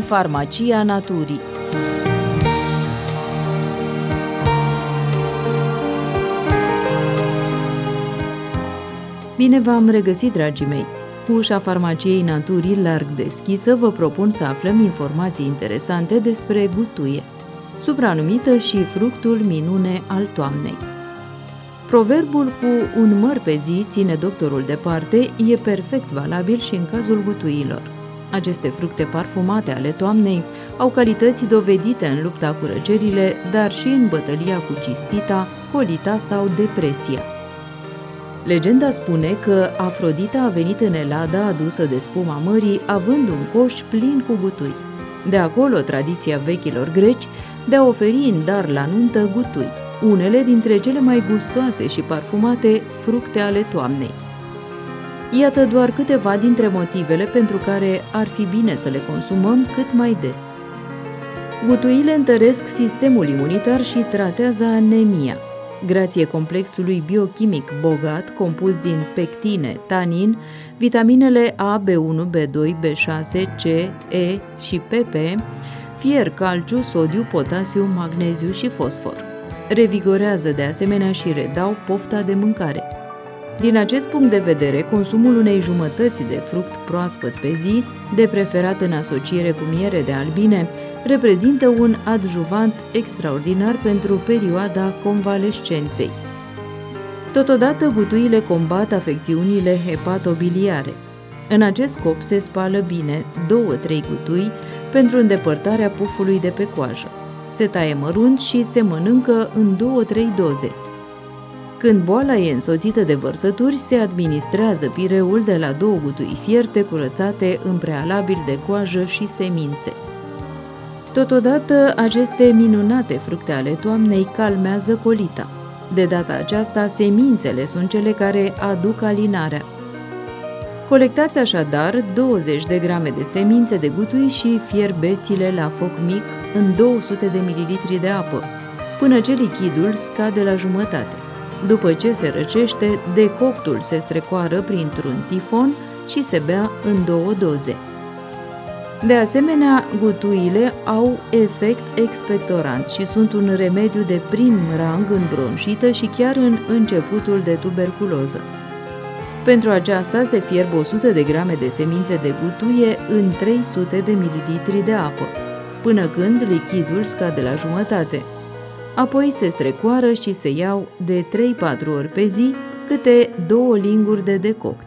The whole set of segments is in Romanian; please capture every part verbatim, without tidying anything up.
Farmacia Naturii. Bine v-am regăsit, dragii mei! Cu ușa Farmaciei Naturii larg deschisă, vă propun să aflăm informații interesante despre gutuie, supranumită și fructul minune al toamnei. Proverbul cu un măr pe zi ține doctorul departe e perfect valabil și în cazul gutuilor. Aceste fructe parfumate ale toamnei au calități dovedite în lupta cu răcerile, dar și în bătălia cu cistita, colita sau depresia. Legenda spune că Afrodita a venit în Elada adusă de spuma mării, având un coș plin cu gutui. De acolo tradiția vechilor greci de a oferi în dar la nuntă gutui, unele dintre cele mai gustoase și parfumate fructe ale toamnei. Iată doar câteva dintre motivele pentru care ar fi bine să le consumăm cât mai des. Gutuile întăresc sistemul imunitar și tratează anemia. Grație complexului biochimic bogat, compus din pectine, tanin, vitaminele A, B unu, B doi, B șase, C, E și P P, fier, calciu, sodiu, potasiu, magneziu și fosfor. Revigorează de asemenea și redau pofta de mâncare. Din acest punct de vedere, consumul unei jumătăți de fruct proaspăt pe zi, de preferat în asociere cu miere de albine, reprezintă un adjuvant extraordinar pentru perioada convalescenței. Totodată, gutuile combat afecțiunile hepatobiliare. În acest scop se spală bine două-trei gutui pentru îndepărtarea pufului de pe coajă. Se taie mărunt și se mănâncă în două-trei doze. Când boala e însoțită de vărsături, se administrează pireul de la două gutui fierte curățate în prealabil de coajă și semințe. Totodată, aceste minunate fructe ale toamnei calmează colita. De data aceasta, semințele sunt cele care aduc alinarea. Colectați așadar douăzeci de grame de semințe de gutui și fierbeți-le la foc mic în două sute de mililitri de apă, până ce lichidul scade la jumătate. După ce se răcește, decoctul se strecoară printr-un tifon și se bea în două doze. De asemenea, gutuile au efect expectorant și sunt un remediu de prim rang în bronșită și chiar în începutul de tuberculoză. Pentru aceasta se fierb o sută de grame de semințe de gutuie în trei sute de mililitri de apă, până când lichidul scade la jumătate. Apoi se strecoară și se iau de trei-patru ori pe zi, câte două linguri de decoct.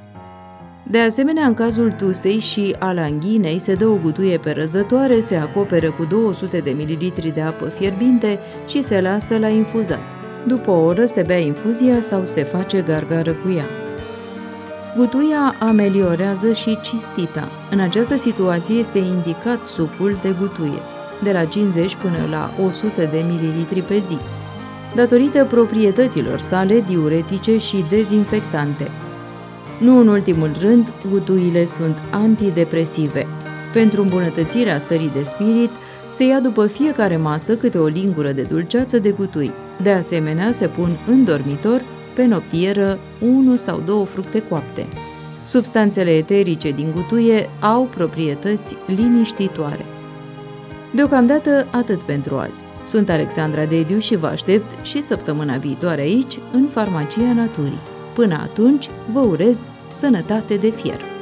De asemenea, în cazul tusei și al anghinei, se dă o gutuie pe răzătoare, se acoperă cu două sute de mililitri de apă fierbinte și se lasă la infuzat. După o oră se bea infuzia sau se face gargară cu ea. Gutuia ameliorează și cistita. În această situație este indicat supul de gutuie, de la cincizeci până la o sută de mililitri pe zi, datorită proprietăților sale diuretice și dezinfectante. Nu în ultimul rând, gutuile sunt antidepresive. Pentru îmbunătățirea stării de spirit, se ia după fiecare masă câte o lingură de dulceață de gutui. De asemenea, se pun în dormitor, pe noptieră, unu sau două fructe coapte. Substanțele eterice din gutuie au proprietăți liniștitoare. Deocamdată atât pentru azi. Sunt Alexandra Dediu și vă aștept și săptămâna viitoare aici, în Farmacia Naturii. Până atunci, vă urez sănătate de fier!